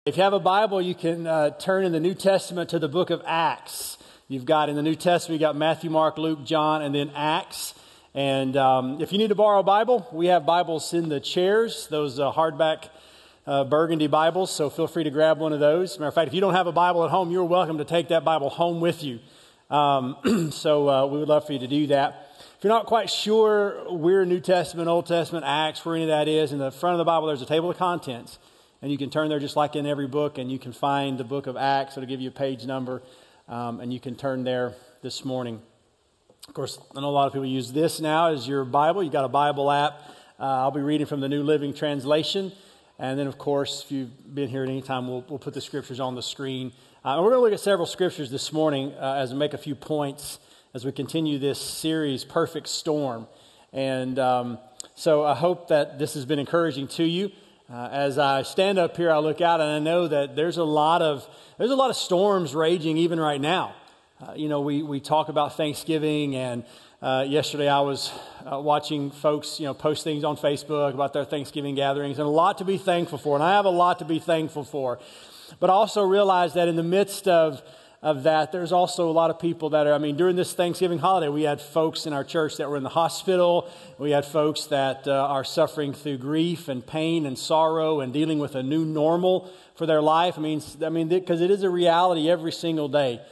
If you have a Bible, you can turn in the New Testament to the book of Acts. You've got in the New Testament, you got Matthew, Mark, Luke, John, and then Acts. And if you need to borrow a Bible, we have Bibles in the chairs, those hardback burgundy Bibles, so feel free to grab one of those. Matter of fact, if you don't have a Bible at home, you're welcome to take that Bible home with you. So we would love for you to do that. If you're not quite sure where New Testament, Old Testament, Acts, where any of that is, in the front of the Bible there's a table of contents. And you can turn there just like in every book, and you can find the book of Acts. It'll give you a page number, and you can turn there this morning. Of course, I know a lot of people use this now as your Bible. You've got a Bible app. I'll be reading from the New Living Translation. And then, of course, if you've been here at any time, we'll put the scriptures on the screen. And we're going to look at several scriptures this morning as we make a few points as we continue this series, Perfect Storm. And so I hope that this has been encouraging to you. As I stand up here, I look out and I know that there's a lot of storms raging even right now. We talk about Thanksgiving, and yesterday I was watching folks, post things on Facebook about their Thanksgiving gatherings, and a lot to be thankful for. And I have a lot to be thankful for. But I also realize that in the midst of that, there's also a lot of people that are, during this Thanksgiving holiday, we had folks in our church that were in the hospital. We had folks that are suffering through grief and pain and sorrow and dealing with a new normal for their life. Because it is a reality every single day.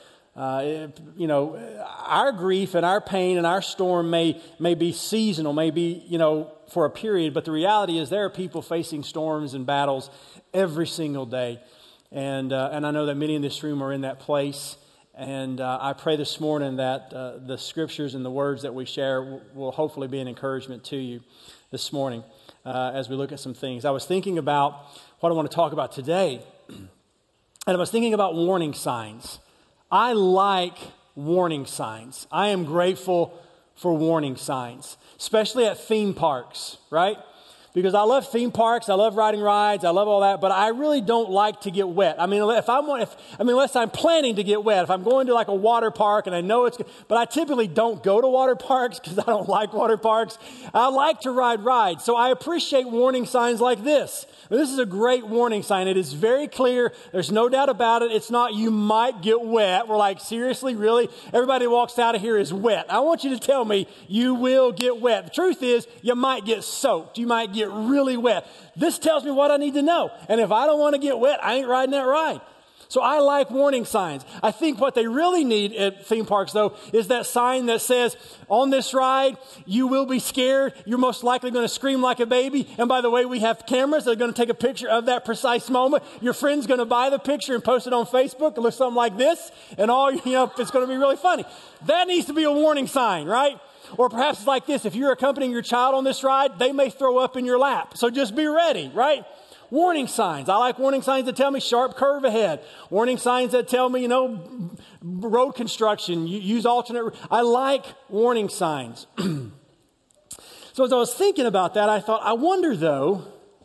Our grief and our pain and our storm may be seasonal, may be, for a period, but the reality is there are people facing storms and battles every single day. And I know that many in this room are in that place. And I pray this morning that the scriptures and the words that we share will hopefully be an encouragement to you this morning as we look at some things. I was thinking about what I want to talk about today. And I was thinking about warning signs. I like warning signs. I am grateful for warning signs, especially at theme parks, right? Because I love theme parks, I love riding rides, I love all that, but I really don't like to get wet. Unless I'm planning to get wet, if I'm going to like a water park and I know it's good, but I typically don't go to water parks because I don't like water parks. I like to ride rides, so I appreciate warning signs like this. This is a great warning sign. It is very clear. There's no doubt about it. It's not you might get wet. We're like, seriously, really? Everybody walks out of here is wet. I want you to tell me you will get wet. The truth is you might get soaked. You might get really wet. This tells me what I need to know. And if I don't want to get wet, I ain't riding that ride. So I like warning signs. I think what they really need at theme parks, though, is that sign that says, on this ride, you will be scared. You're most likely going to scream like a baby. And by the way, we have cameras that are going to take a picture of that precise moment. Your friend's going to buy the picture and post it on Facebook. It looks something like this. And it's going to be really funny. That needs to be a warning sign, right? Or perhaps it's like this. If you're accompanying your child on this ride, they may throw up in your lap. So just be ready, right? Warning signs. I like warning signs that tell me sharp curve ahead. Warning signs that tell me, road construction, use alternate. I like warning signs. So as I was thinking about that, I thought, I wonder though,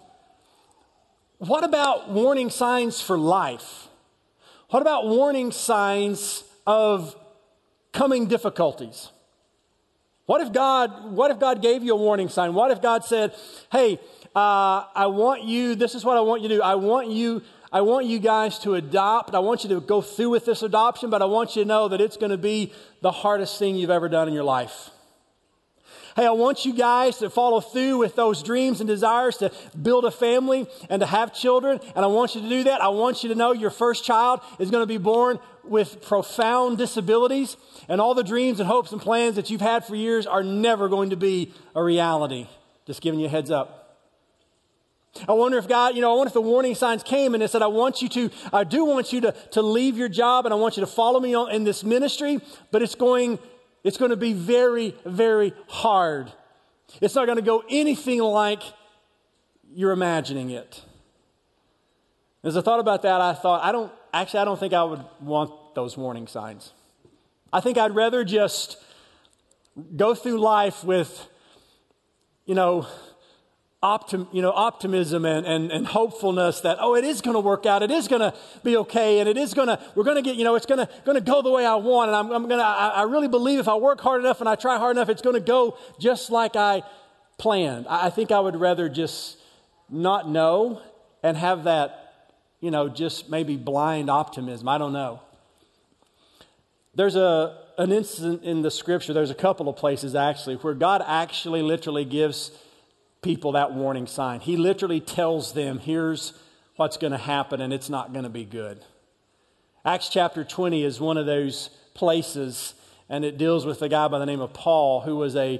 what about warning signs for life? What about warning signs of coming difficulties? What if God gave you a warning sign? What if God said, hey, this is what I want you to do. I want you guys to adopt. I want you to go through with this adoption, but I want you to know that it's going to be the hardest thing you've ever done in your life. Hey, I want you guys to follow through with those dreams and desires to build a family and to have children. And I want you to do that. I want you to know your first child is going to be born with profound disabilities. And all the dreams and hopes and plans that you've had for years are never going to be a reality. Just giving you a heads up. I wonder if the warning signs came and it said, I do want you to leave your job and I want you to follow me in this ministry, but it's going to be very, very hard. It's not going to go anything like you're imagining it. As I thought about that, I thought, I don't think I would want those warning signs. I think I'd rather just go through life with, optimism and hopefulness that, it is going to work out. It is going to be okay. And we're going to get, it's going to go the way I want. And I really believe if I work hard enough and I try hard enough, it's going to go just like I planned. I think I would rather just not know and have that, just maybe blind optimism. I don't know. There's an incident in the scripture, there's a couple of places actually, where God actually literally gives people that warning sign. He literally tells them, here's what's going to happen, and it's not going to be good. Acts chapter 20 is one of those places, and it deals with a guy by the name of Paul, who was a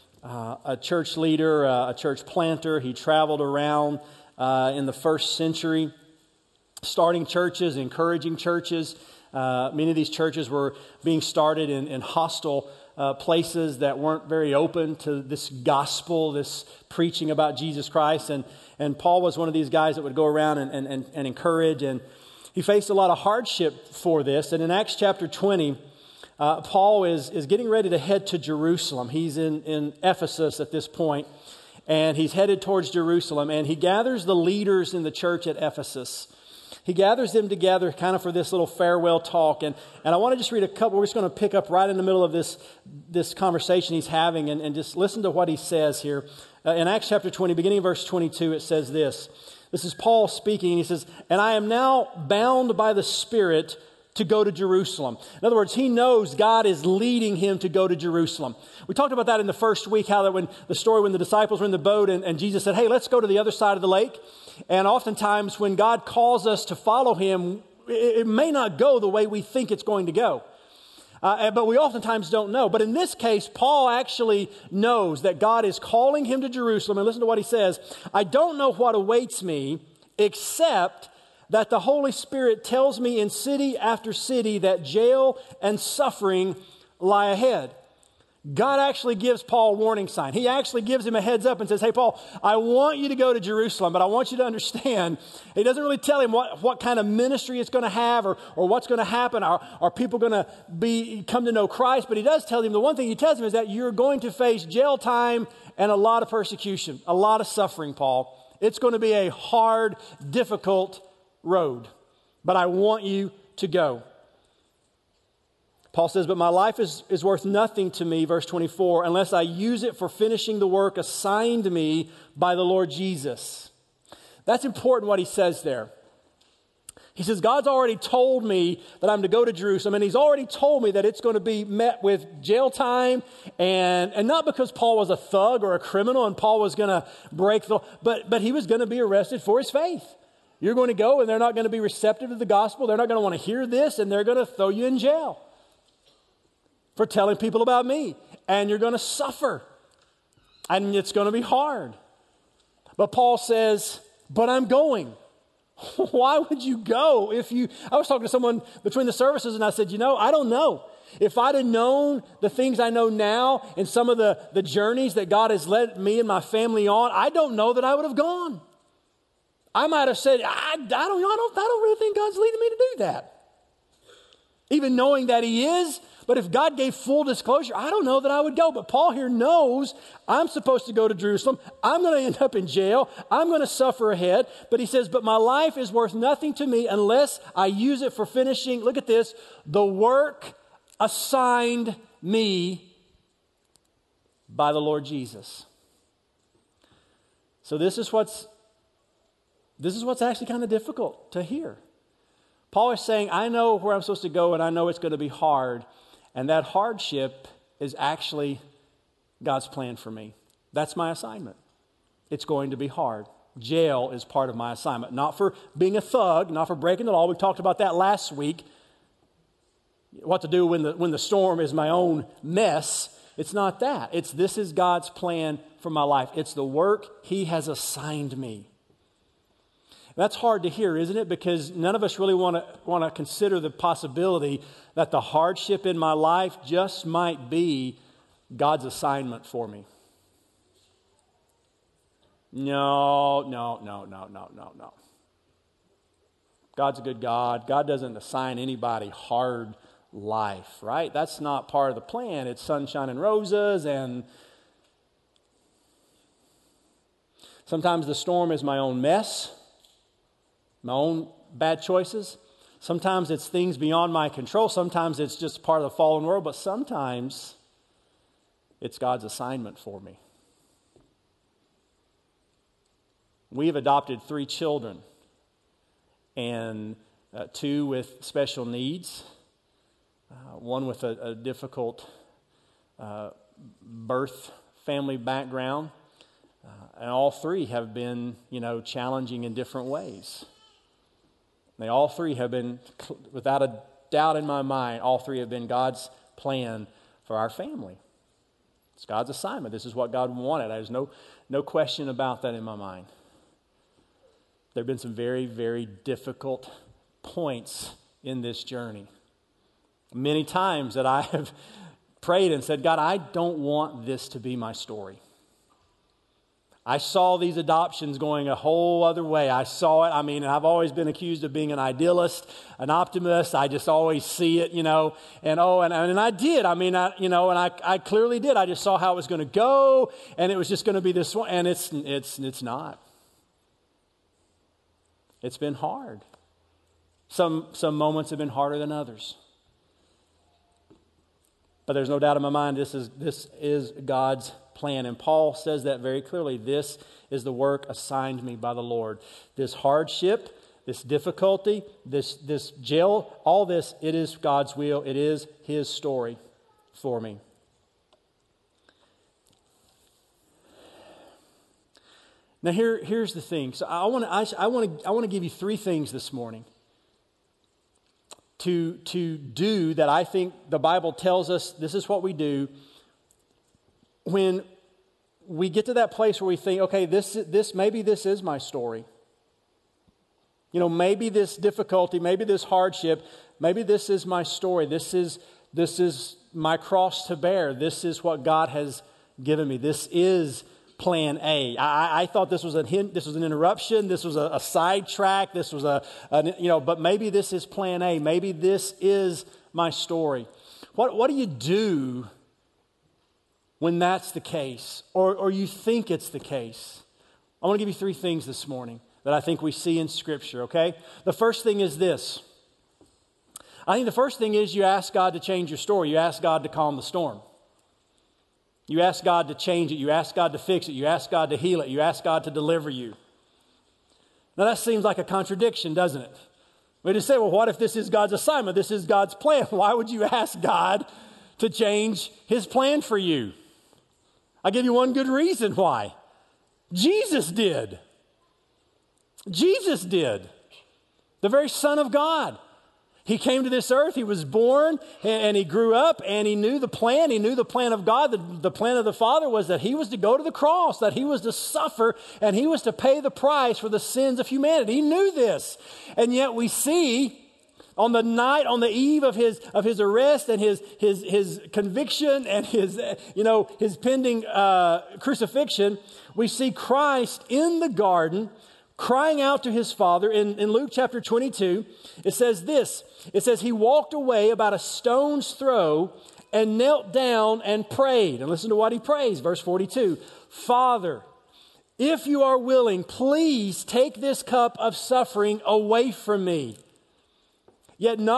church leader, a church planter. He traveled around in the first century, starting churches, encouraging churches. Many of these churches were being started in hostile places that weren't very open to this gospel, this preaching about Jesus Christ. And Paul was one of these guys that would go around and encourage. And he faced a lot of hardship for this. And in Acts chapter 20, Paul is getting ready to head to Jerusalem. He's in Ephesus at this point, and he's headed towards Jerusalem. And he gathers the leaders in the church at Ephesus. He gathers them together kind of for this little farewell talk. And I want to just read a couple. We're just going to pick up right in the middle of this conversation he's having and just listen to what he says here. In Acts chapter 20, beginning of verse 22, it says this. This is Paul speaking, and he says, "And I am now bound by the Spirit to go to Jerusalem." In other words, he knows God is leading him to go to Jerusalem. We talked about that in the first week, how that when the disciples were in the boat and Jesus said, "Hey, let's go to the other side of the lake." And oftentimes when God calls us to follow him, it may not go the way we think it's going to go. But we oftentimes don't know. But in this case, Paul actually knows that God is calling him to Jerusalem. And listen to what he says. "I don't know what awaits me except that the Holy Spirit tells me in city after city that jail and suffering lie ahead." God actually gives Paul a warning sign. He actually gives him a heads up and says, "Hey, Paul, I want you to go to Jerusalem, but I want you to understand." He doesn't really tell him what kind of ministry it's going to have or what's going to happen. Are people going to come to know Christ? But he does tell him, the one thing he tells him is that you're going to face jail time and a lot of persecution, a lot of suffering, Paul. It's going to be a hard, difficult road, but I want you to go. Paul says, "But my life is worth nothing to me," verse 24, "unless I use it for finishing the work assigned me by the Lord Jesus." That's important what he says there. He says, God's already told me that I'm to go to Jerusalem, and he's already told me that it's going to be met with jail time, and not because Paul was a thug or a criminal and Paul was going to break the law, but he was going to be arrested for his faith. You're going to go, and they're not going to be receptive to the gospel. They're not going to want to hear this, and they're going to throw you in jail for telling people about me. And you're going to suffer. And it's going to be hard. But Paul says, but I'm going. Why would you go I was talking to someone between the services, and I said, I don't know. If I'd have known the things I know now and some of the journeys that God has led me and my family on, I don't know that I would have gone. I might have said, I don't really think God's leading me to do that. Even knowing that he is, but if God gave full disclosure, I don't know that I would go. But Paul here knows I'm supposed to go to Jerusalem. I'm going to end up in jail. I'm going to suffer ahead. But he says, but my life is worth nothing to me unless I use it for finishing, look at this, the work assigned me by the Lord Jesus. So this is what's actually kind of difficult to hear. Paul is saying, I know where I'm supposed to go, and I know it's going to be hard. And that hardship is actually God's plan for me. That's my assignment. It's going to be hard. Jail is part of my assignment. Not for being a thug, not for breaking the law. We talked about that last week. What to do when the storm is my own mess. It's not that. This is God's plan for my life. It's the work he has assigned me. That's hard to hear, isn't it? Because none of us really want to consider the possibility that the hardship in my life just might be God's assignment for me. No. God's a good God. God doesn't assign anybody hard life, right? That's not part of the plan. It's sunshine and roses, and sometimes the storm is my own mess. My own bad choices. Sometimes it's things beyond my control. Sometimes it's just part of the fallen world. But sometimes it's God's assignment for me. We have adopted 3 children. and 2 with special needs, one with a difficult birth family background, and all 3 have been, challenging in different ways. They all 3 have been, without a doubt in my mind, all 3 have been God's plan for our family. It's God's assignment. This is what God wanted. There's no question about that in my mind. There have been some very, very difficult points in this journey. Many times that I have prayed and said, God, I don't want this to be my story. I saw these adoptions going a whole other way. I saw it. And I've always been accused of being an idealist, an optimist. I just always see it, and I did. I clearly did. I just saw how it was going to go, and it was just going to be this one, and it's not. It's been hard. Some moments have been harder than others. But there's no doubt in my mind this is God's plan. And Paul says that very clearly. This is the work assigned me by the Lord. This hardship, this difficulty, this jail, all this, it is God's will. It is His story for me. Now here's the thing. So I want to give you 3 things this morning to do that I think the Bible tells us this is what we do when we get to that place where we think, okay, maybe this is my story. Maybe this difficulty, maybe this hardship, maybe this is my story. This is my cross to bear. This is what God has given me. This is plan A. I thought this was a hint, this was an interruption, this was a sidetrack, this was but maybe this is plan A. Maybe this is my story. What do you do when that's the case, or you think it's the case? I want to give you 3 things this morning that I think we see in Scripture, okay? The first thing is this. I think the first thing is you ask God to change your story. You ask God to calm the storm. You ask God to change it. You ask God to fix it. You ask God to heal it. You ask God to deliver you. Now that seems like a contradiction, doesn't it? We just say, well, what if this is God's assignment? This is God's plan. Why would you ask God to change His plan for you? I'll give you one good reason why. Jesus did. Jesus did. The very Son of God. He came to this earth, He was born, and He grew up, and He knew the plan. He knew the plan of God. The plan of the Father was that He was to go to the cross, that He was to suffer, and He was to pay the price for the sins of humanity. He knew this. And yet we see on the eve of his arrest and his conviction and his pending crucifixion, we see Christ in the garden crying out to His Father. In Luke chapter 22, it says this. It says, He walked away about a stone's throw and knelt down and prayed. And listen to what He prays, verse 42. Father, if You are willing, please take this cup of suffering away from me. Yet yet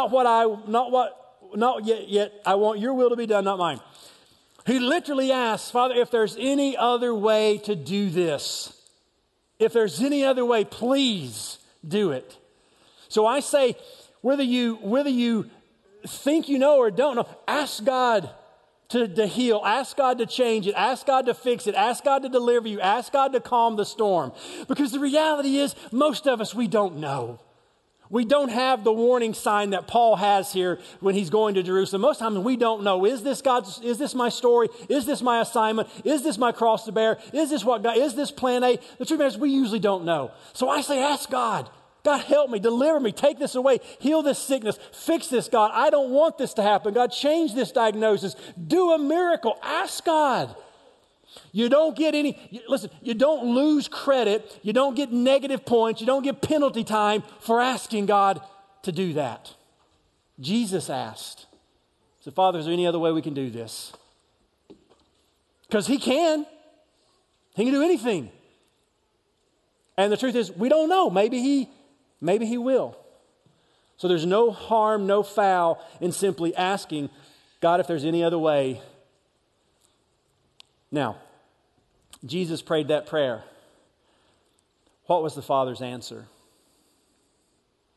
I want Your will to be done, not mine. He literally asks, Father, if there's any other way to do this, if there's any other way, please do it. So I say, whether you think you know or don't know, ask God to heal. Ask God to change it. Ask God to fix it. Ask God to deliver you. Ask God to calm the storm. Because the reality is, most of us, we don't know. We don't have the warning sign that Paul has here when he's going to Jerusalem. Most times we don't know. Is this my story? Is this my assignment? Is this my cross to bear? Is this plan A? The truth is, we usually don't know. So I say, ask God. God, help me, deliver me, take this away, heal this sickness, fix this, God. I don't want this to happen. God, change this diagnosis. Do a miracle. Ask God. You don't get you don't lose credit. You don't get negative points. You don't get penalty time for asking God to do that. Jesus asked. He said, Father, is there any other way we can do this? Because He can. He can do anything. And the truth is, we don't know. Maybe He will. So there's no harm, no foul in simply asking God if there's any other way. Now, Jesus prayed that prayer. What was the Father's answer?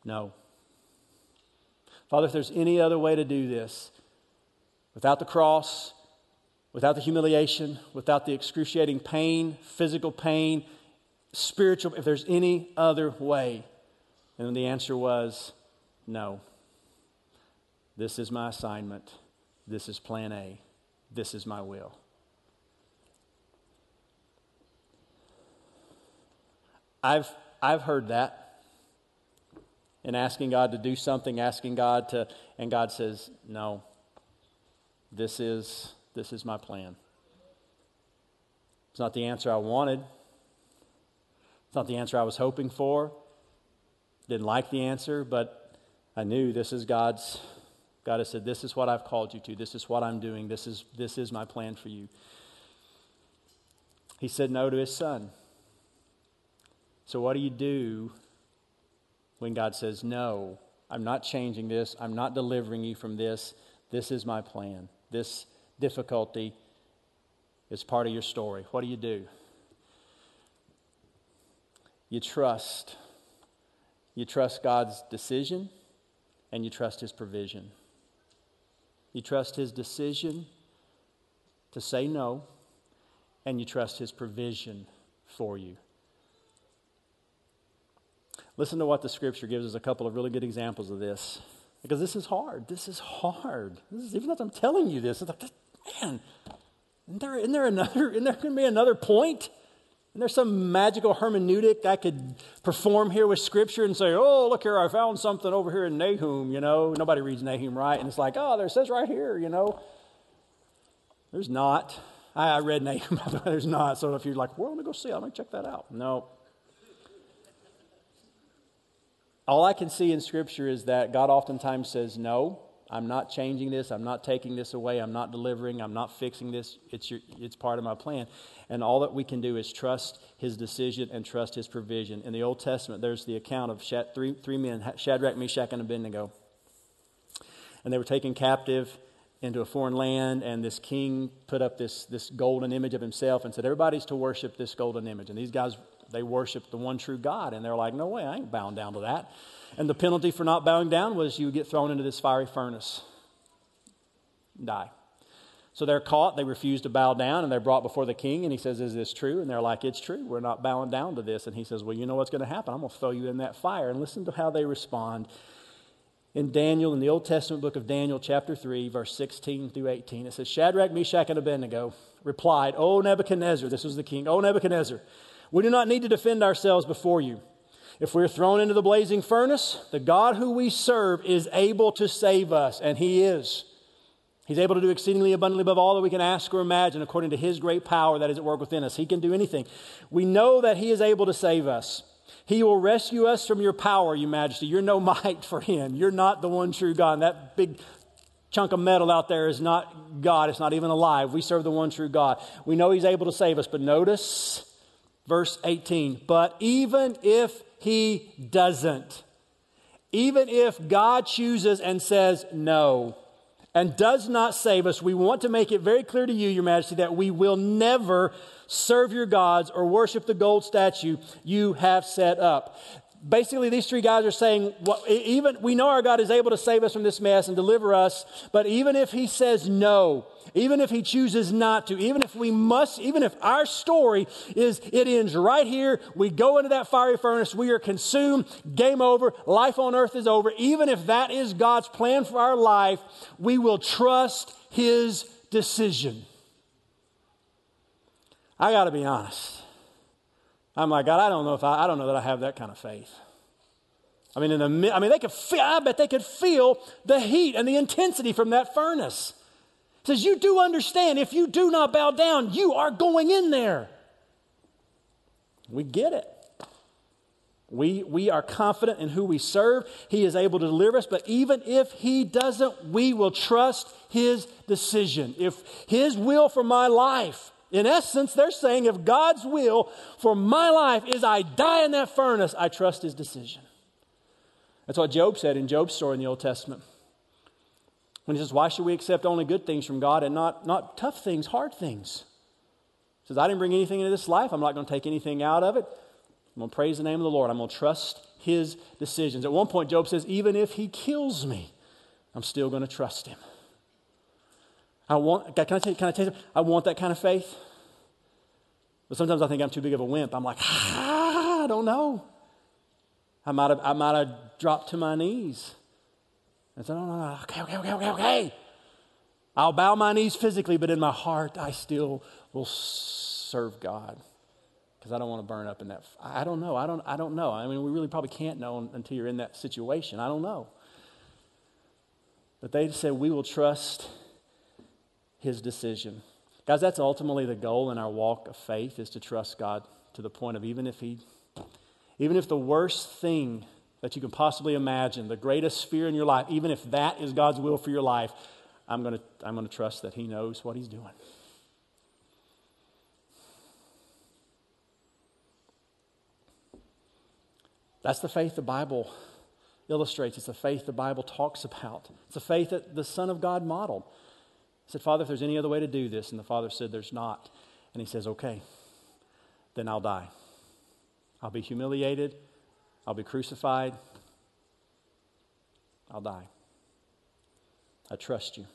No. Father, if there's any other way to do this, without the cross, without the humiliation, without the excruciating pain, physical pain, spiritual, if there's any other way. And the answer was no. This is my assignment. This is plan A. This is my will. I've heard that. And asking God to do something, asking God to, and God says, no, this is my plan. It's not the answer I wanted. It's not the answer I was hoping for. Didn't like the answer, but I knew this is God's. God has said, this is what I've called you to. This is what I'm doing. This is my plan for you. He said no to his son. So what do you do when God says, no, I'm not changing this. I'm not delivering you from this. This is my plan. This difficulty is part of your story. What do? You trust. You trust God's decision, and you trust His provision. You trust His decision to say no, and you trust His provision for you. Listen to what the Scripture gives us a couple of really good examples of this. Because this is hard. This is hard. Even as I'm telling you this, it's like, man, isn't there going to be another point? Isn't there some magical hermeneutic I could perform here with Scripture and say, oh, look here, I found something over here in Nahum, Nobody reads Nahum right. And it's like, oh, there it says right here, There's not. I read Nahum, there's not. So if you're like, well, let me go see it. Let me check that out. No. All I can see in Scripture is that God oftentimes says, no, I'm not changing this. I'm not taking this away. I'm not delivering. I'm not fixing this. It's part of my plan. And all that we can do is trust His decision and trust His provision. In the Old Testament, there's the account of three men, Shadrach, Meshach, and Abednego. And they were taken captive into a foreign land, and this king put up this golden image of himself and said, everybody's to worship this golden image. And these guys, they worshiped the one true God, and they're like, no way, I ain't bowing down to that. And the penalty for not bowing down was you would get thrown into this fiery furnace, die. So they're caught, they refuse to bow down, and they're brought before the king, and he says, is this true? And they're like, it's true, we're not bowing down to this. And he says, well, you know what's going to happen? I'm going to throw you in that fire. And listen to how they respond. In Daniel, in the Old Testament book of Daniel, chapter 3, verse 16 through 18, it says, Shadrach, Meshach, and Abednego replied, O Nebuchadnezzar, this was the king, O Nebuchadnezzar, we do not need to defend ourselves before you. If we're thrown into the blazing furnace, the God who we serve is able to save us, and He is. He's able to do exceedingly abundantly above all that we can ask or imagine according to His great power that is at work within us. He can do anything. We know that He is able to save us. He will rescue us from your power, your majesty. You're no might for Him. You're not the one true God. And that big chunk of metal out there is not God. It's not even alive. We serve the one true God. We know He's able to save us. But notice verse 18. But even if He doesn't, even if God chooses and says no, and does not save us, we want to make it very clear to you, your majesty, that we will never serve your gods or worship the gold statue you have set up. Basically, these three guys are saying, even we know our God is able to save us from this mess and deliver us, but even if He says no, even if He chooses not to, even if our story is it ends right here, we go into that fiery furnace, we are consumed, game over, life on earth is over, even if that is God's plan for our life, we will trust His decision. I got to be honest. I'm like, God, I don't know that I have that kind of faith. I bet they could feel the heat and the intensity from that furnace. It says, you do understand, if you do not bow down, you are going in there. We get it. We are confident in who we serve. He is able to deliver us, but even if He doesn't, we will trust His decision. If His will for my life, in essence, they're saying if God's will for my life is I die in that furnace, I trust His decision. That's what Job said in Job's story in the Old Testament. When he says, why should we accept only good things from God and not tough things, hard things? He says, I didn't bring anything into this life. I'm not going to take anything out of it. I'm going to praise the name of the Lord. I'm going to trust his decisions. At one point, Job says, even if he kills me, I'm still going to trust him. Can I tell you something? I want that kind of faith. But sometimes I think I'm too big of a wimp. I'm like, I don't know. I might have dropped to my knees and said, no, okay. I'll bow my knees physically, but in my heart, I still will serve God because I don't want to burn up in that. I don't know. I don't know. I mean, we really probably can't know until you're in that situation. I don't know. But they said, we will trust his decision. Guys, that's ultimately the goal in our walk of faith, is to trust God to the point of even if the worst thing that you can possibly imagine, the greatest fear in your life, even if that is God's will for your life, I'm going to trust that he knows what he's doing. That's the faith the Bible illustrates. It's the faith the Bible talks about. It's the faith that the Son of God modeled. He said, Father, if there's any other way to do this, and the Father said, there's not. And he says, okay, then I'll die. I'll be humiliated. I'll be crucified. I'll die. I trust you.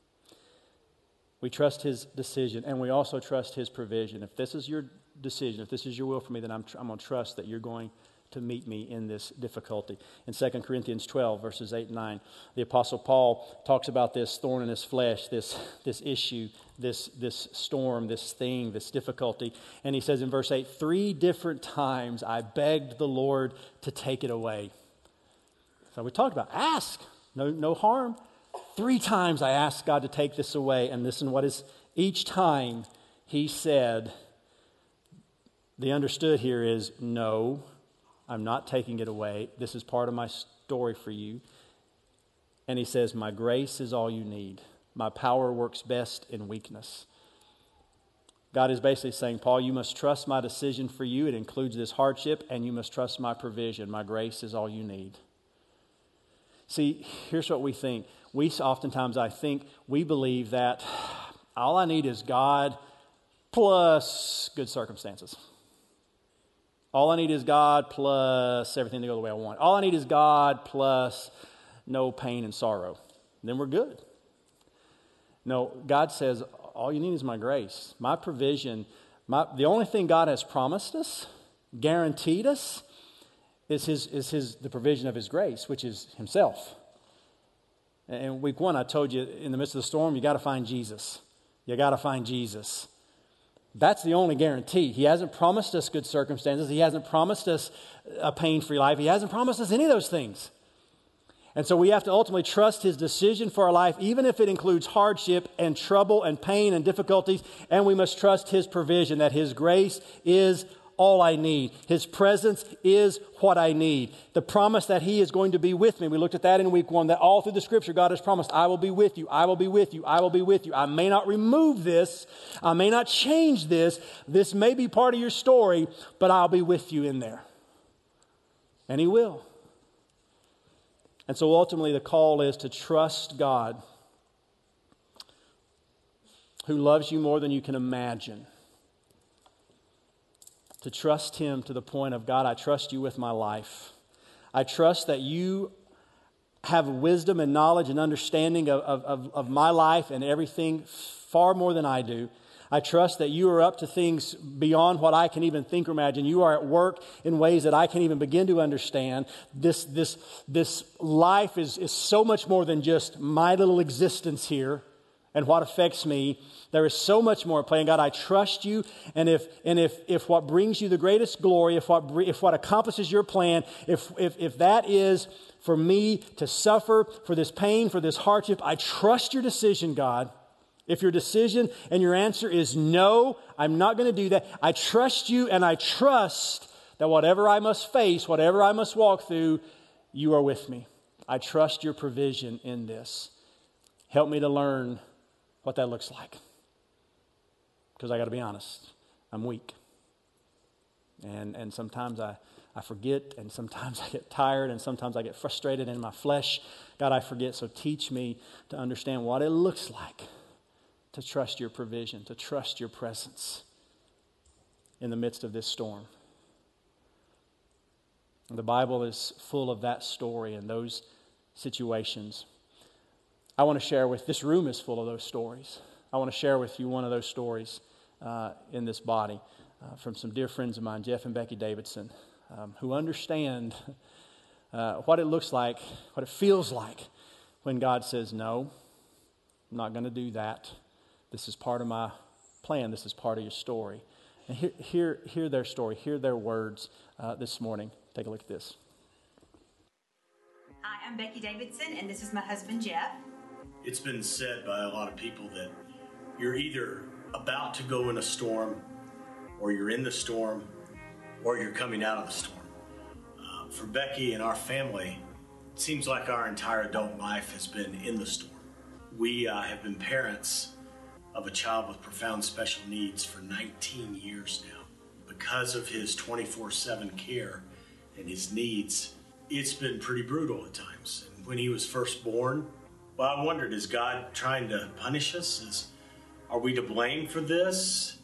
We trust his decision, and we also trust his provision. If this is your decision, if this is your will for me, then I'm going to trust that you're going to meet me in this difficulty. In 2 Corinthians 12, verses 8 and 9, the Apostle Paul talks about this thorn in his flesh, this issue, this storm, this thing, this difficulty. And he says in verse 8, 3 different times I begged the Lord to take it away. So we talked about ask, no harm. 3 times I asked God to take this away. And listen, each time he said, the understood here is, no, I'm not taking it away. This is part of my story for you. And he says, my grace is all you need. My power works best in weakness. God is basically saying, Paul, you must trust my decision for you. It includes this hardship, and you must trust my provision. My grace is all you need. See, here's what we think. We believe that all I need is God plus good circumstances. All I need is God plus everything to go the way I want. All I need is God plus no pain and sorrow. Then we're good. No, God says, all you need is my grace, my provision. The only thing God has promised us, guaranteed us, is the provision of his grace, which is himself. And week 1, I told you, in the midst of the storm, you got to find Jesus. You got to find Jesus. That's the only guarantee. He hasn't promised us good circumstances. He hasn't promised us a pain-free life. He hasn't promised us any of those things. And so we have to ultimately trust his decision for our life, even if it includes hardship and trouble and pain and difficulties. And we must trust his provision, that his grace is all I need. His presence is what I need. The promise that he is going to be with me. We looked at that in week 1, that all through the scripture God has promised, I will be with you, I will be with you, I will be with you. I may not remove this, I may not change this. This may be part of your story, but I'll be with you in there. And he will. And so ultimately the call is to trust God, who loves you more than you can imagine. To trust him to the point of, God, I trust you with my life. I trust that you have wisdom and knowledge and understanding of my life and everything far more than I do. I trust that you are up to things beyond what I can even think or imagine. You are at work in ways that I can't even begin to understand. This life is so much more than just my little existence here and what affects me. There is so much more at play. And God, I trust you. And if what brings you the greatest glory, if what accomplishes your plan, if that is for me to suffer for this pain, for this hardship, I trust your decision, God. If your decision and your answer is no, I'm not going to do that. I trust you, and I trust that whatever I must face, whatever I must walk through, you are with me. I trust your provision in this. Help me to learn what that looks like. Because I got to be honest, I'm weak. And sometimes I forget, and sometimes I get tired, and sometimes I get frustrated in my flesh. God, I forget, so teach me to understand what it looks like to trust your provision, to trust your presence in the midst of this storm. The Bible is full of that story and those situations. I want to share with, this room is full of those stories. I want to share with you one of those stories in this body from some dear friends of mine, Jeff and Becky Davidson, who understand what it looks like, what it feels like when God says, no, I'm not going to do that. This is part of my plan. This is part of your story. And hear their story, hear their words this morning. Take a look at this. Hi, I'm Becky Davidson, and this is my husband, Jeff. It's been said by a lot of people that you're either about to go in a storm, or you're in the storm, or you're coming out of the storm. For Becky and our family, it seems like our entire adult life has been in the storm. We have been parents of a child with profound special needs for 19 years now. Because of his 24/7 care and his needs, it's been pretty brutal at times. And when he was first born, well, I wondered, is God trying to punish us? Are we to blame for this?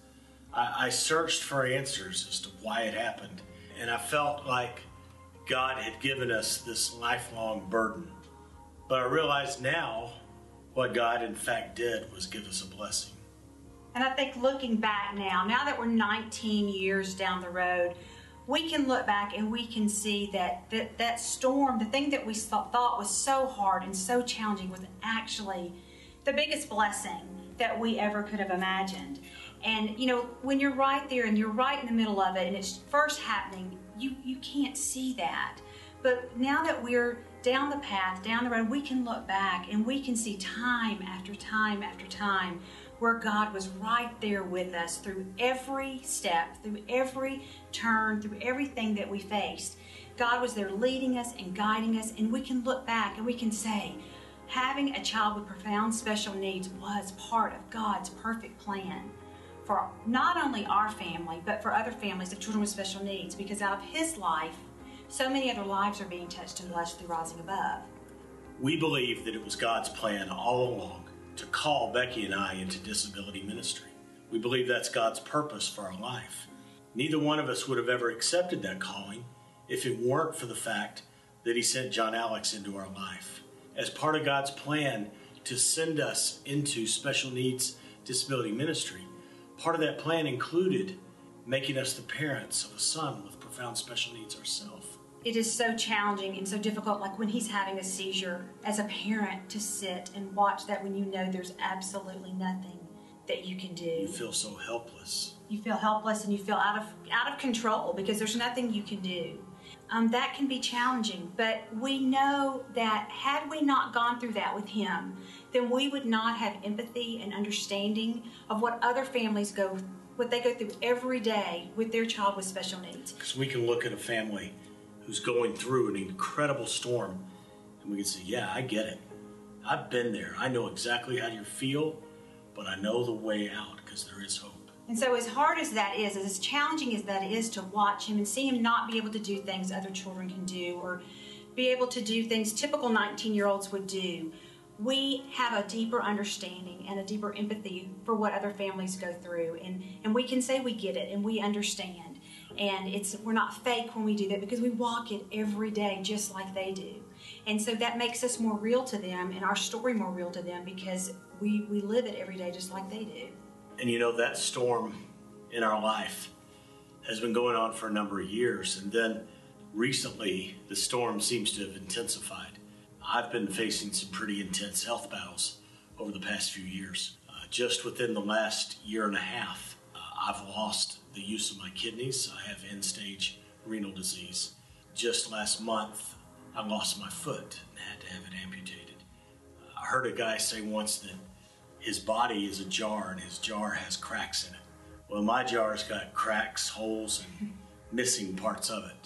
I searched for answers as to why it happened. And I felt like God had given us this lifelong burden. But I realize now what God in fact did was give us a blessing. And I think looking back now that we're 19 years down the road, we can look back and we can see that storm, the thing that we thought was so hard and so challenging, was actually the biggest blessing that we ever could have imagined. And you know, when you're right there and you're right in the middle of it and it's first happening, you can't see that. But now that we're down the path, down the road, we can look back and we can see time after time after time where God was right there with us through every step, through every turn, through everything that we faced. God was there leading us and guiding us, and we can look back and we can say, having a child with profound special needs was part of God's perfect plan for not only our family, but for other families of children with special needs, because out of His life, so many other lives are being touched and blessed through Rising Above. We believe that it was God's plan all along to call Becky and I into disability ministry. We believe that's God's purpose for our life. Neither one of us would have ever accepted that calling if it weren't for the fact that He sent John Alex into our life as part of God's plan to send us into special needs disability ministry. Part of that plan included making us the parents of a son with profound special needs ourselves. It is so challenging and so difficult, like when he's having a seizure, as a parent, to sit and watch that when you know there's absolutely nothing that you can do. You feel so helpless. You feel helpless and you feel out of control because there's nothing you can do. That can be challenging, but we know that had we not gone through that with him, then we would not have empathy and understanding of what other families what they go through every day with their child with special needs. Because we can look at a family who's going through an incredible storm, and we can say, yeah, I get it. I've been there. I know exactly how you feel, but I know the way out because there is hope. And so as hard as that is, as challenging as that is to watch him and see him not be able to do things other children can do or be able to do things typical 19-year-olds would do, we have a deeper understanding and a deeper empathy for what other families go through. And we can say we get it and we understand. And we're not fake when we do that because we walk it every day just like they do. And so that makes us more real to them and our story more real to them because we live it every day just like they do. And you know, that storm in our life has been going on for a number of years. And then recently, the storm seems to have intensified. I've been facing some pretty intense health battles over the past few years. Just within the last year and a half, I've lost the use of my kidneys. I have end-stage renal disease. Just last month, I lost my foot and had to have it amputated. I heard a guy say once that his body is a jar and his jar has cracks in it. Well, my jar's got cracks, holes, and missing parts of it.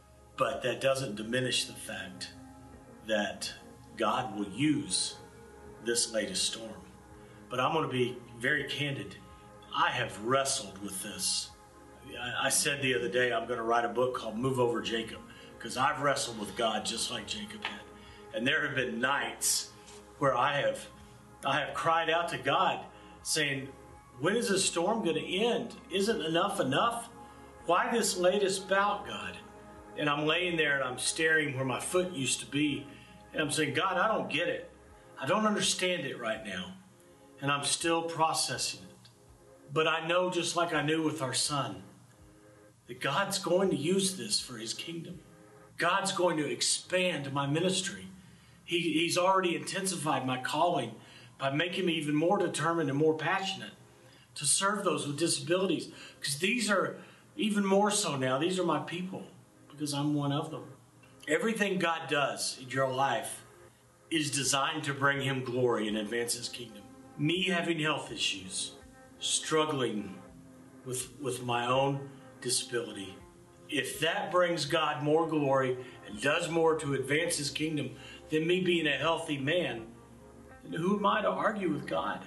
But that doesn't diminish the fact that God will use this latest storm. But I'm going to be very candid. I have wrestled with this. I said the other day I'm going to write a book called Move Over Jacob because I've wrestled with God just like Jacob had. And there have been nights where I have cried out to God saying, when is this storm going to end? Isn't enough enough? Why this latest bout, God? And I'm laying there and I'm staring where my foot used to be. And I'm saying, God, I don't get it. I don't understand it right now. And I'm still processing it. But I know, just like I knew with our son, that God's going to use this for his kingdom. God's going to expand my ministry. He's already intensified my calling by making me even more determined and more passionate to serve those with disabilities. Because these are even more so now. These are my people, because I'm one of them. Everything God does in your life is designed to bring him glory and advance his kingdom. Me having health issues, struggling with my own disability, if that brings God more glory and does more to advance his kingdom than me being a healthy man, then who am I to argue with God?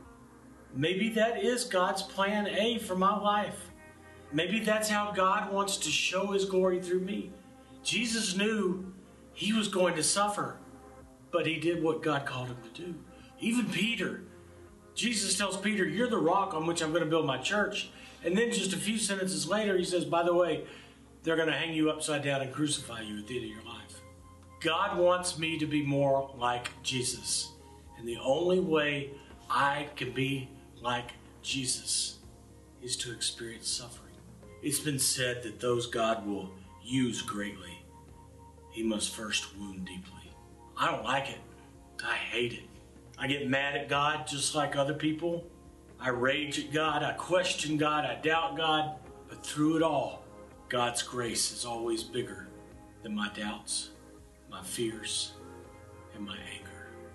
Maybe that is God's plan A for my life. Maybe that's how God wants to show his glory through me. Jesus knew he was going to suffer, but he did what God called him to do. Even Peter, Jesus tells Peter, you're the rock on which I'm going to build my church. And then just a few sentences later, he says, by the way, they're going to hang you upside down and crucify you at the end of your life. God wants me to be more like Jesus. And the only way I can be like Jesus is to experience suffering. It's been said that those God will use greatly, he must first wound deeply. I don't like it. I hate it. I get mad at God just like other people. I rage at God. I question God. I doubt God. But through it all, God's grace is always bigger than my doubts, my fears, and my anger.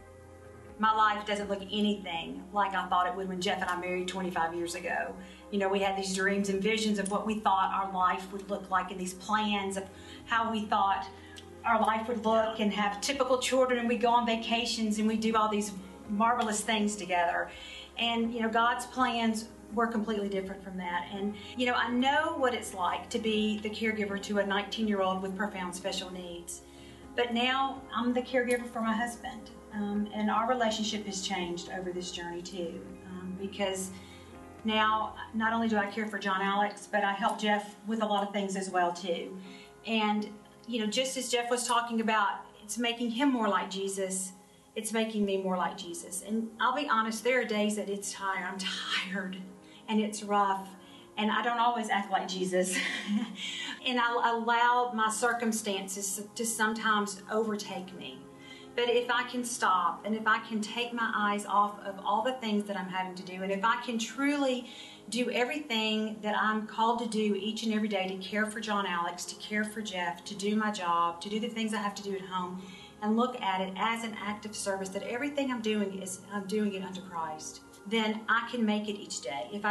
My life doesn't look anything like I thought it would when Jeff and I married 25 years ago. You know, we had these dreams and visions of what we thought our life would look like, and these plans of how we thought our life would look, and have typical children, and we go on vacations and we do all these marvelous things together. And, you know, God's plans were completely different from that. And, you know, I know what it's like to be the caregiver to a 19-year-old with profound special needs. But now I'm the caregiver for my husband. And our relationship has changed over this journey too, because now not only do I care for John Alex, but I help Jeff with a lot of things as well too. And, you know, just as Jeff was talking about, it's making him more like Jesus, it's making me more like Jesus. And I'll be honest, there are days that I'm tired and it's rough, and I don't always act like Jesus. And I allow my circumstances to sometimes overtake me. But if I can stop, and if I can take my eyes off of all the things that I'm having to do, and if I can truly do everything that I'm called to do each and every day to care for John Alex, to care for Jeff, to do my job, to do the things I have to do at home, and look at it as an act of service, that everything I'm doing it unto Christ, then I can make it each day. If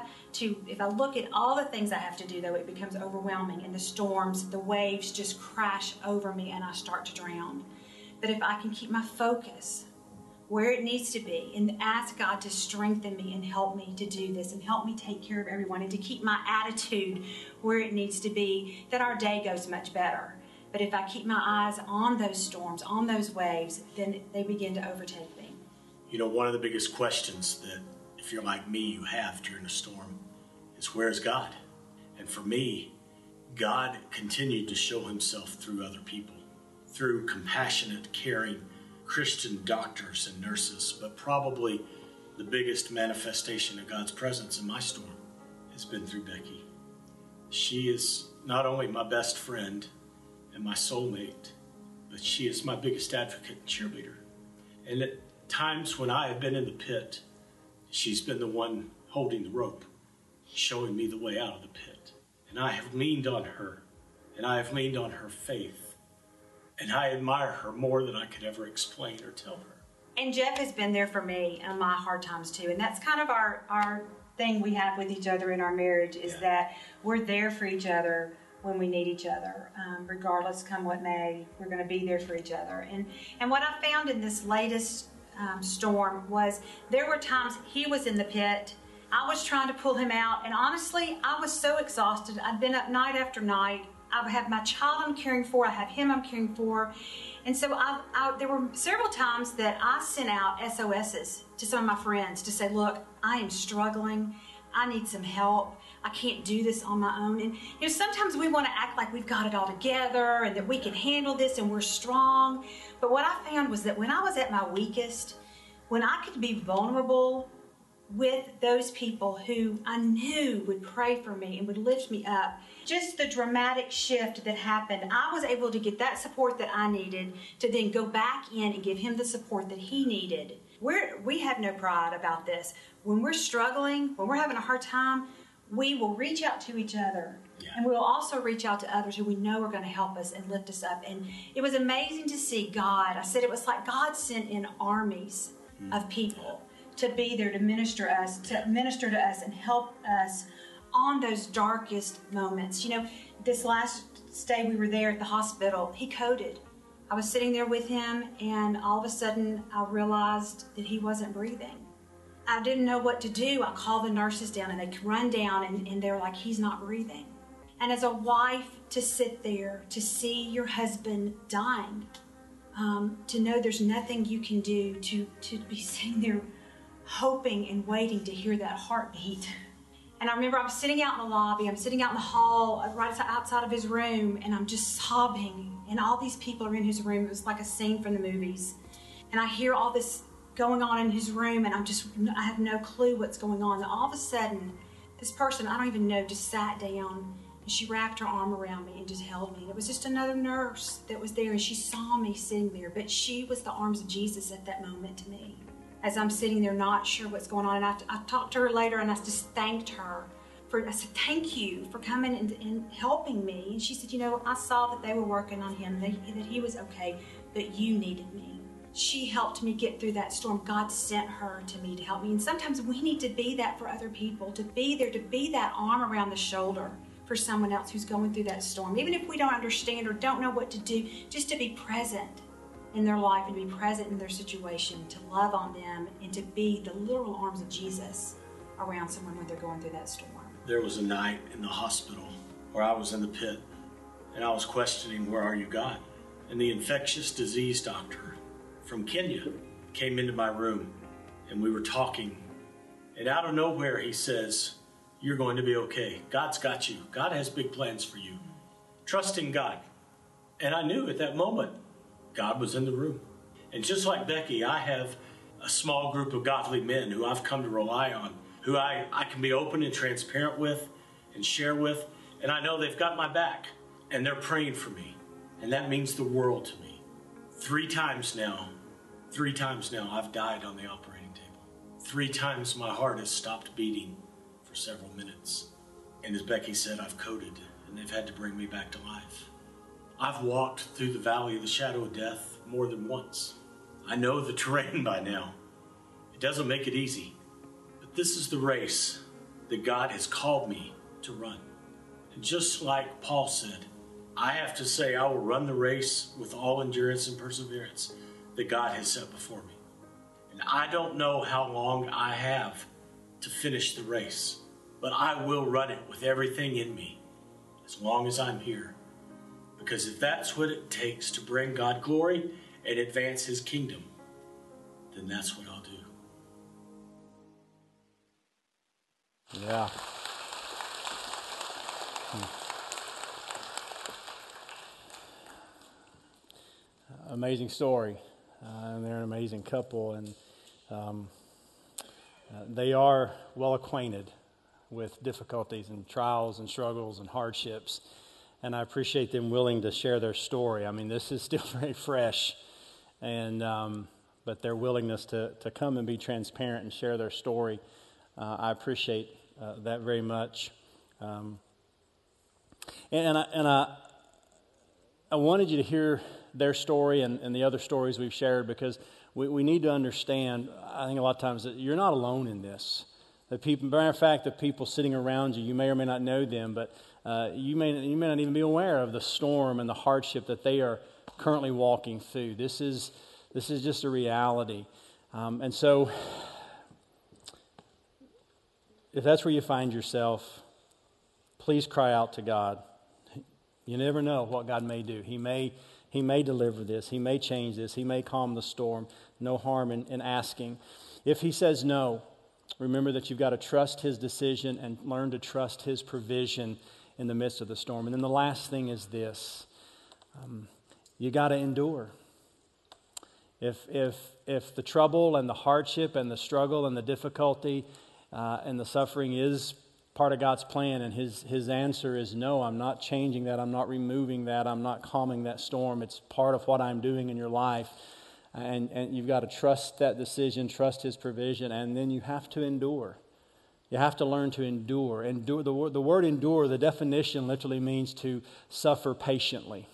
I look at all the things I have to do, though, it becomes overwhelming, and the storms, the waves just crash over me and I start to drown. But if I can keep my focus where it needs to be and ask God to strengthen me and help me to do this and help me take care of everyone and to keep my attitude where it needs to be, then our day goes much better. But if I keep my eyes on those storms, on those waves, then they begin to overtake me. You know, one of the biggest questions that, if you're like me, you have during a storm is, where's God? And for me, God continued to show himself through other people, through compassionate, caring Christian doctors and nurses. But probably the biggest manifestation of God's presence in my storm has been through Becky. She is not only my best friend and my soulmate, but she is my biggest advocate and cheerleader. And at times when I have been in the pit, she's been the one holding the rope, showing me the way out of the pit. And I have leaned on her, and I have leaned on her faith. And I admire her more than I could ever explain or tell her. And Jeff has been there for me in my hard times too. And that's kind of our thing we have with each other in our marriage, is that we're there for each other when we need each other. Regardless, come what may, we're going to be there for each other. And what I found in this latest storm was there were times he was in the pit. I was trying to pull him out. And honestly, I was so exhausted. I'd been up night after night. I have my child I'm caring for. I have him I'm caring for. And so there were several times that I sent out SOSs to some of my friends to say, look, I am struggling. I need some help. I can't do this on my own. And sometimes we want to act like we've got it all together and that we can handle this and we're strong. But what I found was that when I was at my weakest, when I could be vulnerable with those people who I knew would pray for me and would lift me up, just the dramatic shift that happened, I was able to get that support that I needed to then go back in and give him the support that he needed. We have no pride about this. When we're struggling, when we're having a hard time, we will reach out to each other. Yeah. And we will also reach out to others who we know are going to help us and lift us up. And it was amazing to see God. I said it was like God sent in armies of people to be there to minister to us and help us on those darkest moments. This last stay we were there at the hospital, he coded. I was sitting there with him, and all of a sudden I realized that he wasn't breathing. I didn't know what to do. I called the nurses down, and they run down, and they're like, he's not breathing. And as a wife, to sit there, to see your husband dying, to know there's nothing you can do, to be sitting there hoping and waiting to hear that heartbeat. And I remember I'm sitting out in the lobby, I'm sitting out in the hall, right outside of his room, and I'm just sobbing. And all these people are in his room. It was like a scene from the movies. And I hear all this going on in his room, and I have no clue what's going on. And all of a sudden, this person, I don't even know, just sat down, and she wrapped her arm around me and just held me. And it was just another nurse that was there, and she saw me sitting there. But she was the arms of Jesus at that moment to me, as I'm sitting there not sure what's going on. And I talked to her later, and I just thanked her. I said, thank you for coming and helping me. And she said, I saw that they were working on him, that he was okay, but you needed me. She helped me get through that storm. God sent her to me to help me. And sometimes we need to be that for other people, to be there, to be that arm around the shoulder for someone else who's going through that storm. Even if we don't understand or don't know what to do, just to be present in their life and be present in their situation, to love on them and to be the literal arms of Jesus around someone when they're going through that storm. There was a night in the hospital where I was in the pit, and I was questioning, where are you, God? And the infectious disease doctor from Kenya came into my room, and we were talking, and out of nowhere he says, you're going to be okay. God's got you. God has big plans for you. Trust in God. And I knew at that moment God was in the room. And just like Becky, I have a small group of godly men who I've come to rely on, who I can be open and transparent with and share with. And I know they've got my back, and they're praying for me. And that means the world to me. 3 times now, I've died on the operating table. 3 times my heart has stopped beating for several minutes. And as Becky said, I've coded, and they've had to bring me back to life. I've walked through the valley of the shadow of death more than once. I know the terrain by now. It doesn't make it easy. But this is the race that God has called me to run. And just like Paul said, I have to say I will run the race with all endurance and perseverance that God has set before me. And I don't know how long I have to finish the race, but I will run it with everything in me as long as I'm here. Because if that's what it takes to bring God glory and advance his kingdom, then that's what I'll do. Yeah. Amazing story. And they're an amazing couple. And they are well acquainted with difficulties and trials and struggles and hardships. And I appreciate them willing to share their story. I mean, this is still very fresh. And but their willingness to come and be transparent and share their story, I appreciate that very much. And I wanted you to hear their story and the other stories we've shared, because we need to understand, I think a lot of times, that you're not alone in this. That people, matter of fact, the people sitting around you, you may or may not know them, but you may not even be aware of the storm and the hardship that they are currently walking through. This is just a reality. And so, if that's where you find yourself, please cry out to God. You never know what God may do. He may deliver this. He may change this. He may calm the storm. No harm in asking. If he says no, Remember that you've got to trust His decision and learn to trust His provision in the midst of the storm. And then the last thing is this. You got to endure. If the trouble and the hardship and the struggle and the difficulty and the suffering is part of God's plan, and His answer is no, I'm not changing that, I'm not removing that, I'm not calming that storm, it's part of what I'm doing in your life, and you've got to trust that decision, trust His provision, and then you have to endure. You have to learn to endure. Endure. The word endure, the definition literally means to suffer patiently.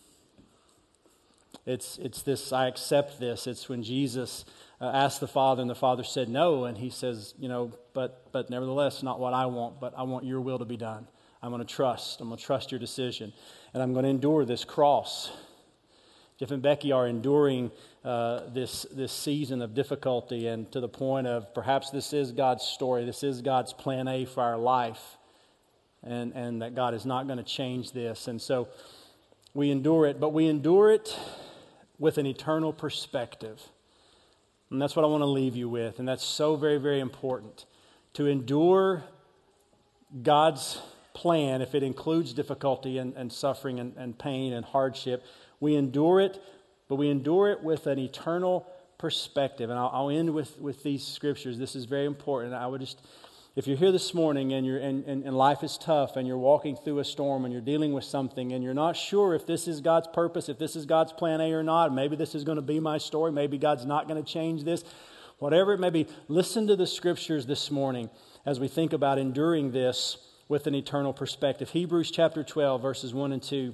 It's this, I accept this. It's when Jesus asked the Father, and the Father said no, and He says, but nevertheless, not what I want, but I want your will to be done. I'm going to trust your decision, and I'm going to endure this cross. Jeff and Becky are enduring this season of difficulty, and to the point of perhaps this is God's story, this is God's plan A for our life, and that God is not going to change this. And so we endure it, but we endure it with an eternal perspective. And that's what I want to leave you with. And that's so very, very important. To endure God's plan, if it includes difficulty and suffering and pain and hardship, we endure it, but we endure it with an eternal perspective. And I'll end with these scriptures. This is very important. I would just, if you're here this morning and life is tough and you're walking through a storm and you're dealing with something and you're not sure if this is God's purpose, if this is God's plan A or not, maybe this is going to be my story, maybe God's not going to change this, whatever it may be, listen to the scriptures this morning as we think about enduring this with an eternal perspective. Hebrews chapter 12, verses 1 and 2.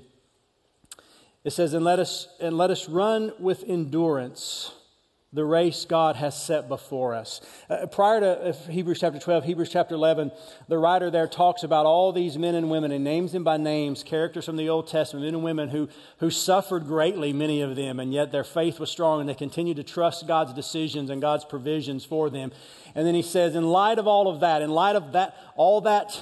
It says, and let us run with endurance the race God has set before us. Prior to Hebrews chapter 12, Hebrews chapter 11, the writer there talks about all these men and women and names them by names, characters from the Old Testament, men and women who suffered greatly, many of them, and yet their faith was strong and they continued to trust God's decisions and God's provisions for them. And then he says, in light of all of that, in light of that, all that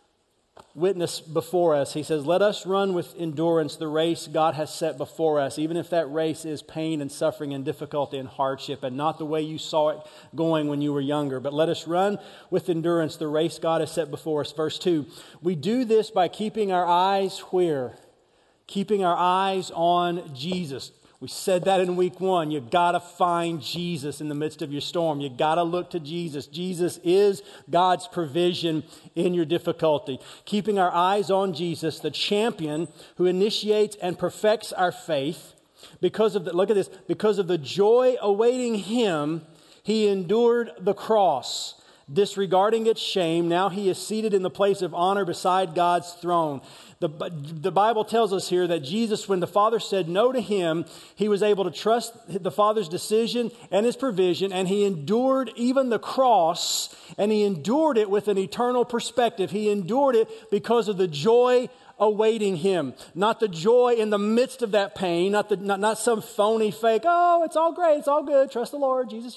witness before us, he says, let us run with endurance the race God has set before us, even if that race is pain and suffering and difficulty and hardship and not the way you saw it going when you were younger. But let us run with endurance the race God has set before us. Verse 2, we do this by keeping our eyes where? Keeping our eyes on Jesus. We said that in week 1. You got to find Jesus in the midst of your storm. You got to look to Jesus. Jesus is God's provision in your difficulty. Keeping our eyes on Jesus, the champion who initiates and perfects our faith. Because of the joy awaiting Him, He endured the cross, disregarding its shame. Now He is seated in the place of honor beside God's throne. The Bible tells us here that Jesus, when the Father said no to Him, He was able to trust the Father's decision and His provision, and He endured even the cross, and He endured it with an eternal perspective. He endured it because of the joy awaiting Him. Not the joy in the midst of that pain, not some phony fake, oh, it's all great, it's all good, trust the Lord, Jesus,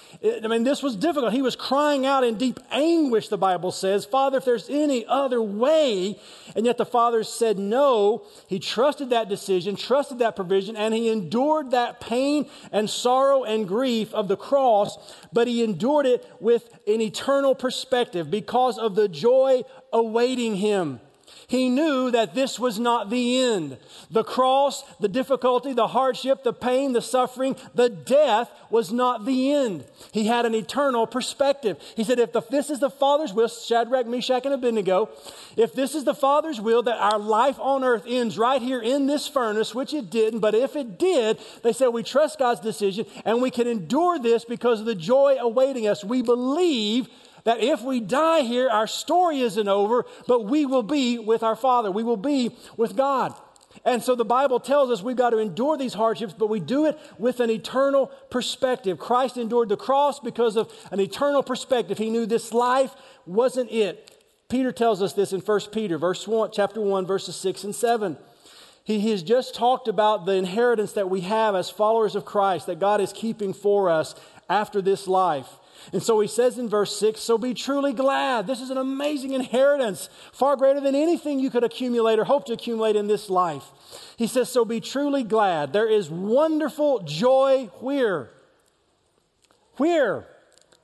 this was difficult. He was crying out in deep anguish, the Bible says, Father, if there's any other way, and yet the Father said no. He trusted that decision, trusted that provision, and He endured that pain and sorrow and grief of the cross, but He endured it with an eternal perspective because of the joy awaiting Him. He knew that this was not the end. The cross, the difficulty, the hardship, the pain, the suffering, the death was not the end. He had an eternal perspective. He said, if this is the Father's will, Shadrach, Meshach, and Abednego, if this is the Father's will that our life on earth ends right here in this furnace, which it didn't, but if it did, they said we trust God's decision and we can endure this because of the joy awaiting us. We believe that if we die here, our story isn't over, but we will be with our Father. We will be with God. And so the Bible tells us we've got to endure these hardships, but we do it with an eternal perspective. Christ endured the cross because of an eternal perspective. He knew this life wasn't it. Peter tells us this in 1 Peter, chapter 1, verses 6 and 7. He has just talked about the inheritance that we have as followers of Christ, that God is keeping for us after this life. And so he says in verse 6, so be truly glad. This is an amazing inheritance, far greater than anything you could accumulate or hope to accumulate in this life. He says, so be truly glad. There is wonderful joy where? Where?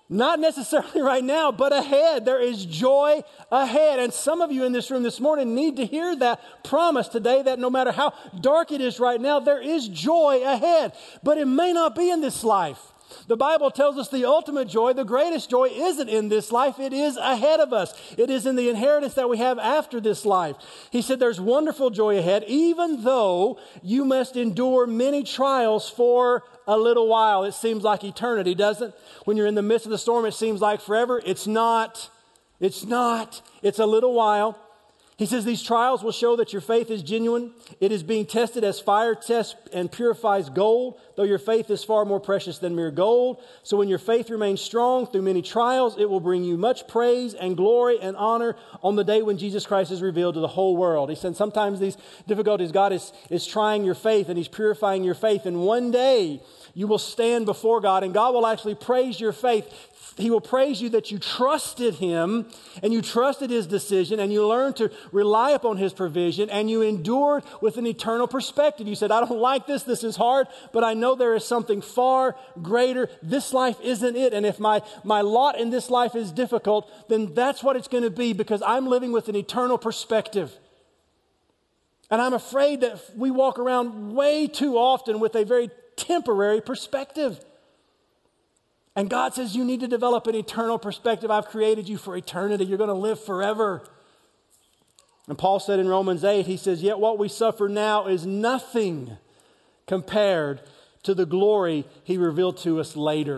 Not necessarily right now, but ahead. There is joy ahead. And some of you in this room this morning need to hear that promise today that no matter how dark it is right now, there is joy ahead. But it may not be in this life. The Bible tells us the ultimate joy, the greatest joy, isn't in this life. It is ahead of us. It is in the inheritance that we have after this life. He said there's wonderful joy ahead, even though you must endure many trials for a little while. It seems like eternity, doesn't it? When you're in the midst of the storm, it seems like forever. It's not. It's not. It's a little while. He says these trials will show that your faith is genuine. It is being tested as fire tests and purifies gold, though your faith is far more precious than mere gold. So when your faith remains strong through many trials, it will bring you much praise and glory and honor on the day when Jesus Christ is revealed to the whole world. He said sometimes these difficulties, God is trying your faith and He's purifying your faith. And one day you will stand before God and God will actually praise your faith. He will praise you that you trusted Him and you trusted His decision and you learned to rely upon His provision and you endured with an eternal perspective. You said, I don't like this. This is hard, but I know there is something far greater. This life isn't it. And if my lot in this life is difficult, then that's what it's going to be because I'm living with an eternal perspective. And I'm afraid that we walk around way too often with a very temporary perspective. And God says you need to develop an eternal perspective. I've created you for eternity. You're going to live forever. And Paul said in Romans 8, he says, yet what we suffer now is nothing compared to the glory He revealed to us later.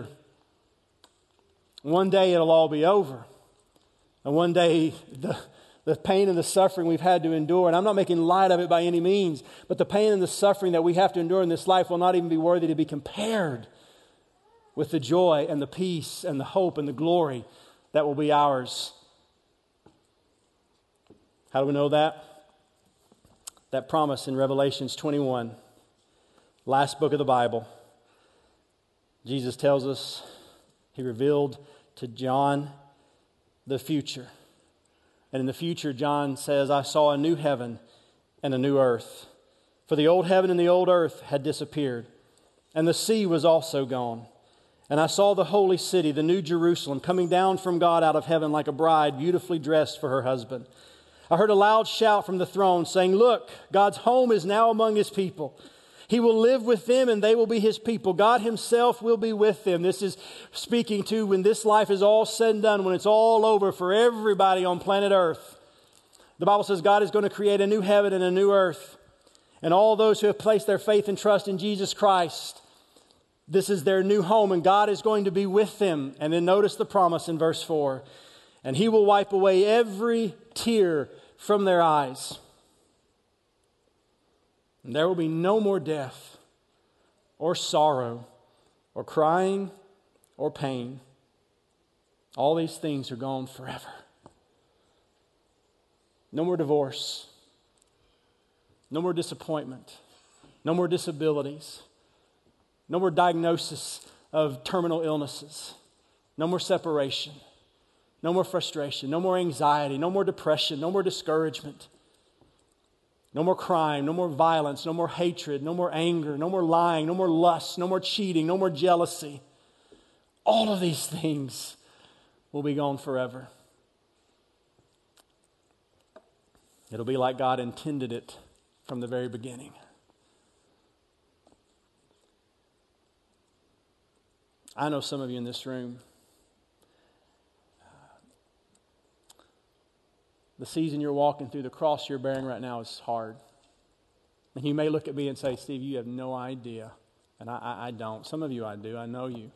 One day it'll all be over. And one day the pain and the suffering we've had to endure, and I'm not making light of it by any means, but the pain and the suffering that we have to endure in this life will not even be worthy to be compared with the joy and the peace and the hope and the glory that will be ours. How do we know that? That promise in Revelations 21, last book of the Bible. Jesus tells us, He revealed to John the future. And in the future, John says, I saw a new heaven and a new earth. For the old heaven and the old earth had disappeared, and the sea was also gone. And I saw the holy city, the new Jerusalem, coming down from God out of heaven like a bride beautifully dressed for her husband. I heard a loud shout from the throne saying, look, God's home is now among His people. He will live with them and they will be His people. God Himself will be with them. This is speaking to when this life is all said and done, when it's all over for everybody on planet Earth. The Bible says God is going to create a new heaven and a new earth. And all those who have placed their faith and trust in Jesus Christ, this is their new home, and God is going to be with them. And then notice the promise in verse 4. And He will wipe away every tear from their eyes. And there will be no more death, or sorrow, or crying, or pain. All these things are gone forever. No more divorce. No more disappointment. No more disabilities. No more diagnosis of terminal illnesses. No more separation. No more frustration. No more anxiety. No more depression. No more discouragement. No more crime. No more violence. No more hatred. No more anger. No more lying. No more lust. No more cheating. No more jealousy. All of these things will be gone forever. It'll be like God intended it from the very beginning. I know some of you in this room, the season you're walking through, the cross you're bearing right now is hard. And you may look at me and say, Steve, you have no idea. And I don't. Some of you I do. I know you.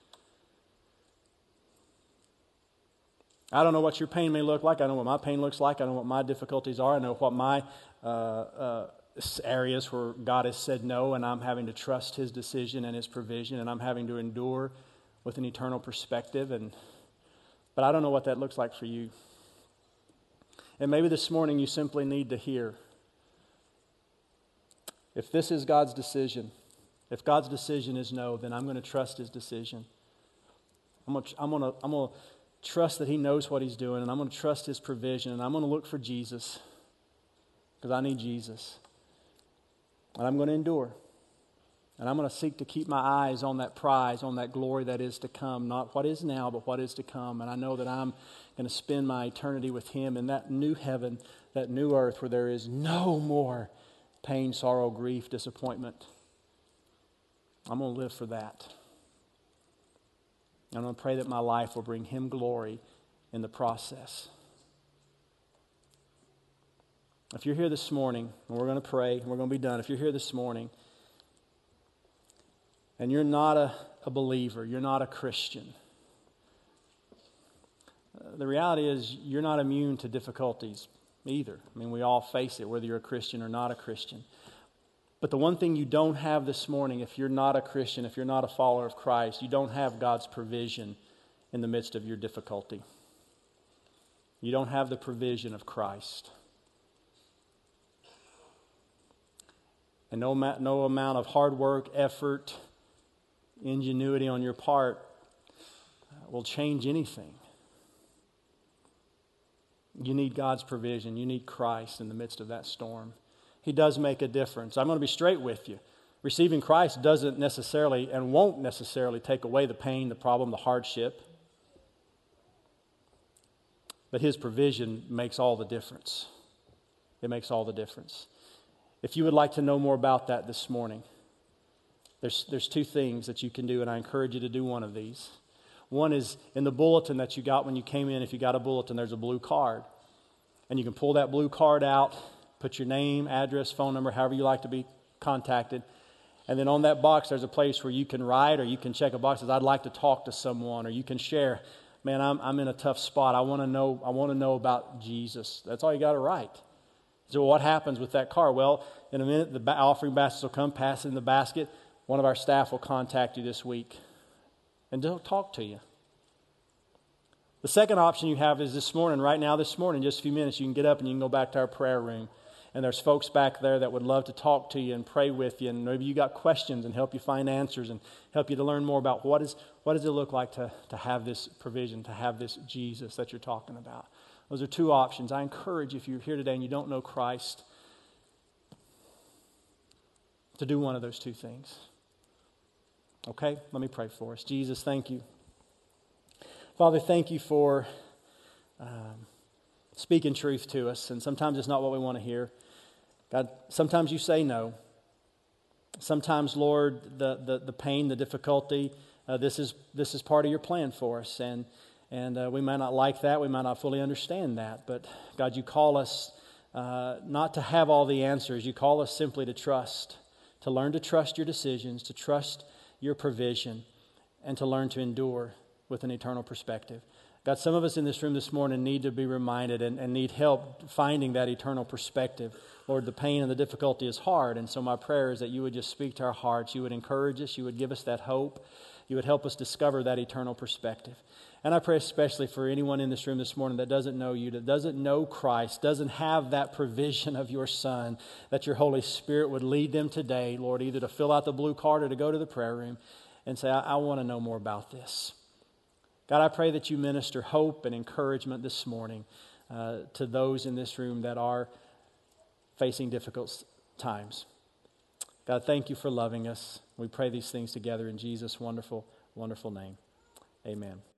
I don't know what your pain may look like. I know what my pain looks like. I know what my difficulties are. I know what my areas where God has said no, and I'm having to trust His decision and His provision, and I'm having to endure with an eternal perspective. But I don't know what that looks like for you. And maybe this morning you simply need to hear, if this is God's decision, if God's decision is no, then I'm going to trust His decision. I'm going to trust that He knows what He's doing, and I'm going to trust His provision, and I'm going to look for Jesus, because I need Jesus. And I'm going to endure. And I'm going to seek to keep my eyes on that prize, on that glory that is to come, not what is now, but what is to come. And I know that I'm going to spend my eternity with Him in that new heaven, that new earth where there is no more pain, sorrow, grief, disappointment. I'm going to live for that. I'm going to pray that my life will bring Him glory in the process. If you're here this morning, and we're going to pray, and we're going to be done. If you're here this morning, and you're not a believer, you're not a Christian, the reality is you're not immune to difficulties either. I mean, we all face it, whether you're a Christian or not a Christian. But the one thing you don't have this morning, if you're not a Christian, if you're not a follower of Christ, you don't have God's provision in the midst of your difficulty. You don't have the provision of Christ. And no amount of hard work, effort, ingenuity on your part will change anything. You need God's provision. You need Christ in the midst of that storm. He does make a difference. I'm going to be straight with you. Receiving Christ doesn't necessarily and won't necessarily take away the pain, the problem, the hardship. But His provision makes all the difference. It makes all the difference. If you would like to know more about that this morning, there's two things that you can do, and I encourage you to do one of these. One is in the bulletin that you got when you came in. If you got a bulletin, there's a blue card. And you can pull that blue card out, put your name, address, phone number, however you like to be contacted. And then on that box, there's a place where you can write or you can check a box that says, I'd like to talk to someone, or you can share, man, I'm in a tough spot. I want to know about Jesus. That's all you got to write. So what happens with that card? Well, in a minute, the offering baskets will come, pass it in the basket. One of our staff will contact you this week, and they'll talk to you. The second option you have is this morning, right now this morning, just a few minutes, you can get up and you can go back to our prayer room. And there's folks back there that would love to talk to you and pray with you. And maybe you got questions and help you find answers and help you to learn more about what does it look like to have this provision, to have this Jesus that you're talking about. Those are two options. I encourage you, if you're here today and you don't know Christ, to do one of those two things. Okay? Let me pray for us. Jesus, thank you. Father, thank you for speaking truth to us. And sometimes it's not what we want to hear. God, sometimes you say no. Sometimes, Lord, the pain, the difficulty, this is part of your plan for us. And we might not like that. We might not fully understand that. But God, you call us not to have all the answers. You call us simply to trust, to learn to trust your decisions, to trust your provision, and to learn to endure with an eternal perspective. God, some of us in this room this morning need to be reminded and need help finding that eternal perspective. Lord, the pain and the difficulty is hard, and so my prayer is that you would just speak to our hearts. You would encourage us. You would give us that hope. You would help us discover that eternal perspective. And I pray especially for anyone in this room this morning that doesn't know you, that doesn't know Christ, doesn't have that provision of your Son, that your Holy Spirit would lead them today, Lord, either to fill out the blue card or to go to the prayer room and say, I want to know more about this. God, I pray that you minister hope and encouragement this morning to those in this room that are facing difficult times. God, thank you for loving us. We pray these things together in Jesus' wonderful, wonderful name. Amen.